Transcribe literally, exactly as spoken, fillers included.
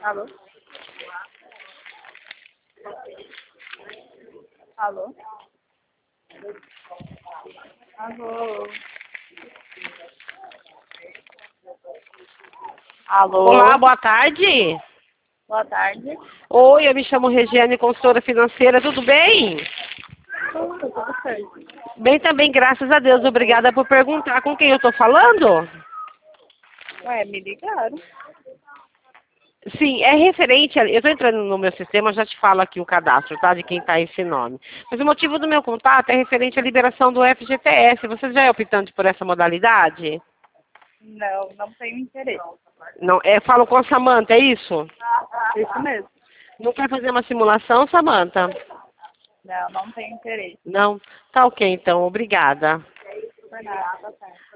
Alô? Alô? Alô? Alô? Olá, boa tarde. Boa tarde. Oi, eu me chamo Regiane, consultora financeira, tudo bem? Tudo, tudo certo. Bem também, graças a Deus. Obrigada por perguntar com quem eu estou falando. Ué, me ligaram. Sim, é referente, a, eu estou entrando no meu sistema, já te falo aqui o cadastro, tá, de quem está esse nome. Mas o motivo do meu contato é referente à liberação do F G T S. Você já é optante por essa modalidade? Não, não tenho interesse. Não, é, falo com a Samanta, é isso? Isso mesmo. Não quer fazer uma simulação, Samanta? Não, não tenho interesse. Não? Tá ok, então. Obrigada. Por nada, tá certo.